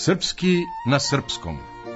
Srpski na srpskom.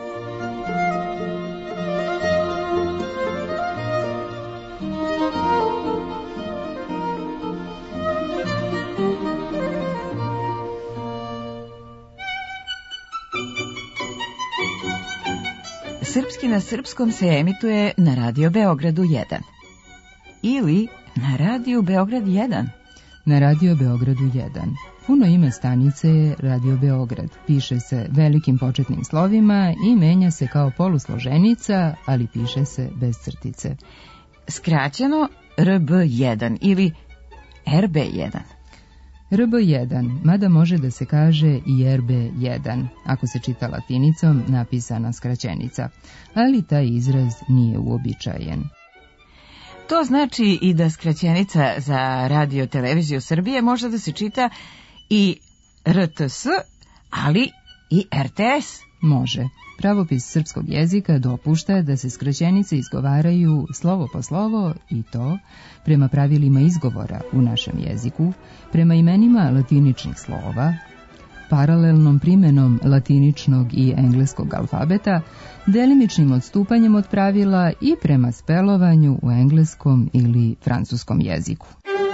Srpski na srpskom se emituje na Radio Beogradu 1 ili na Radio Beograd 1. Na Radio Beogradu 1. Puno ime stanice je Radio Beograd. Piše se velikim početnim slovima i menja se kao polusloženica, ali piše se bez crtice. Skraćeno RB1 ili RB1. RB1, mada može da se kaže i RB1, ako se čita latinicom napisana skraćenica, ali taj izraz nije uobičajen. To znači i da skraćenica za Radio Televiziju Srbije može da se čita i RTS, ali i RTS. Može. Pravopis srpskog jezika dopušta da se skraćenice izgovaraju slovo po slovo i to prema pravilima izgovora u našem jeziku, prema imenima latiničnih slova, paralelnom primenom latiničnog i engleskog alfabeta, delimičnim odstupanjem od pravila i prema spelovanju u engleskom ili francuskom jeziku.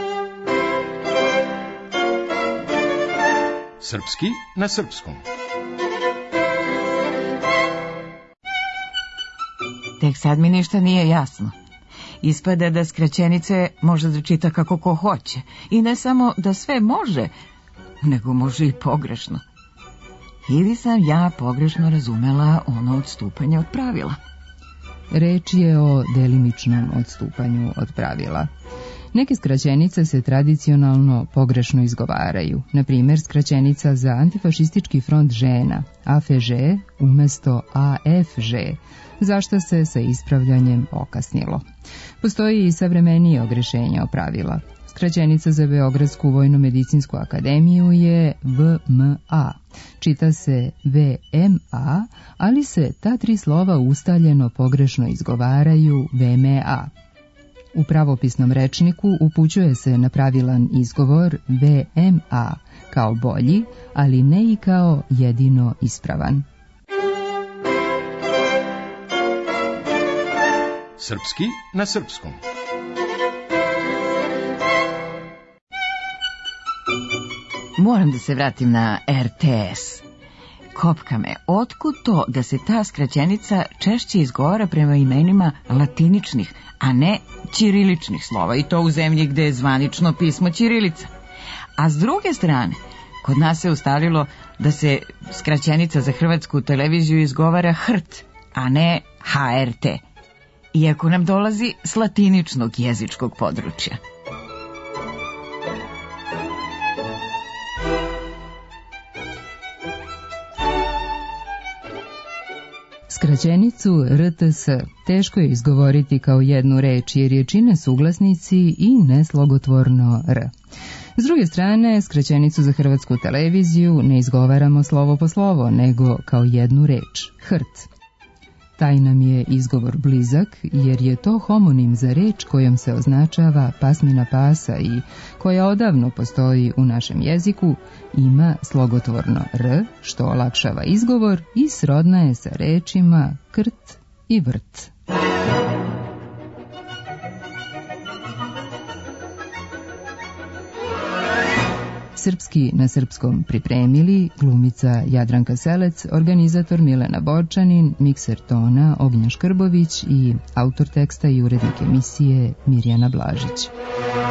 Srpski na srpskom. Tek sad mi ništa nije jasno. Ispada da skraćenice može da čita kako ko hoće. I ne samo da sve može, nego može i pogrešno. Ili sam ja pogrešno razumela ono odstupanje od pravila? Reč je o delimičnom odstupanju od pravila. Neke skraćenice se tradicionalno pogrešno izgovaraju. Na primjer, skraćenica za antifašistički front žena, AFŽ, umesto AFŽ, zašto se sa ispravljanjem okasnilo. Postoji i savremenije ogrešenje o pravila. Skraćenica za Beogradsku vojno-medicinsku akademiju je VMA. Čita se VMA, ali se ta tri slova ustaljeno pogrešno izgovaraju VMA. U pravopisnom rečniku upućuje se na pravilan izgovor VMA kao bolji, ali ne i kao jedino ispravan. Srpski na srpskom. Moram da se vratim na RTS. Kopka me, otkud to da se ta skraćenica češće izgovara prema imenima latiničnih, a ne ćiriličnih slova, i to u zemlji gde je zvanično pismo ćirilica. A s druge strane, kod nas se ustalilo da se skraćenica za Hrvatsku televiziju izgovara HRT, a ne HRT, iako nam dolazi s latiničnog jezičkog područja. Skraćenicu RTS teško je izgovoriti kao jednu reč jer je čine suglasnici i neslogotvorno R. S druge strane, skraćenicu za Hrvatsku televiziju ne izgovaramo slovo po slovo, nego kao jednu reč, HRT. Taj nam je izgovor blizak jer je to homonim za reč kojom se označava pasmina pasa i koja odavno postoji u našem jeziku, ima slogotvorno R, što olakšava izgovor i srodna je sa rečima krt i vrt. Srpski na srpskom pripremili glumica Jadranka Selec, organizator Milena Borčanin, mikser tona Ognjen Škrbović i autor teksta i urednik emisije Mirjana Blažić.